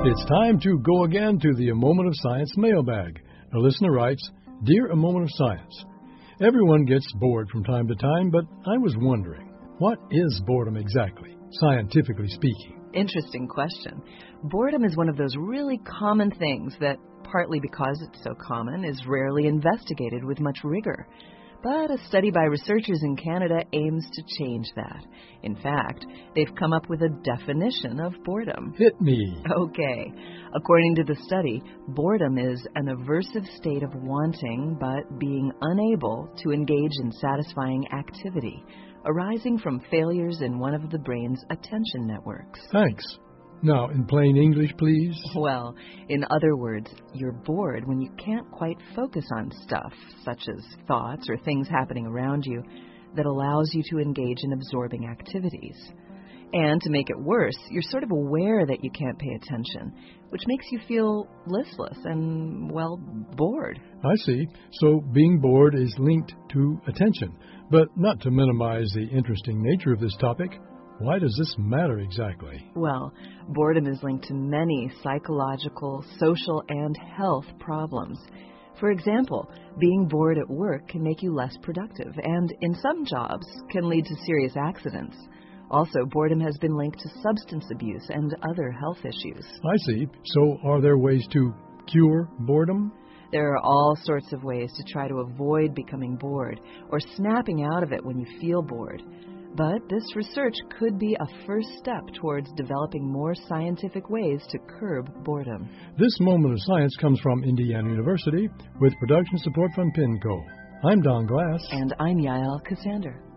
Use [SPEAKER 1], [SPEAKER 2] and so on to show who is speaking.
[SPEAKER 1] It's time to go again to the A Moment of Science mailbag. A listener writes, Dear A Moment of Science, everyone gets bored from time to time, but I was wondering, what is boredom exactly, scientifically speaking?
[SPEAKER 2] Interesting question. Boredom is one of those really common things that, partly because it's so common, is rarely investigated with much rigor. But a study by researchers in Canada aims to change that. In fact, they've come up with a definition of boredom.
[SPEAKER 1] Hit me.
[SPEAKER 2] Okay. According to the study, boredom is an aversive state of wanting but being unable to engage in satisfying activity, arising from failures in one of the brain's attention networks.
[SPEAKER 1] Thanks. Now, in plain English, please.
[SPEAKER 2] Well, in other words, you're bored when you can't quite focus on stuff, such as thoughts or things happening around you, that allows you to engage in absorbing activities. And to make it worse, you're sort of aware that you can't pay attention, which makes you feel listless and, well, bored.
[SPEAKER 1] I see. So being bored is linked to attention. But not to minimize the interesting nature of this topic, why does this matter exactly?
[SPEAKER 2] Well, boredom is linked to many psychological, social, and health problems. For example, being bored at work can make you less productive, and in some jobs can lead to serious accidents. Also, boredom has been linked to substance abuse and other health issues.
[SPEAKER 1] I see. So are there ways to cure boredom?
[SPEAKER 2] There are all sorts of ways to try to avoid becoming bored or snapping out of it when you feel bored. But this research could be a first step towards developing more scientific ways to curb boredom.
[SPEAKER 1] This Moment of Science comes from Indiana University with production support from PINCO. I'm Don Glass.
[SPEAKER 2] And I'm Yael Cassander.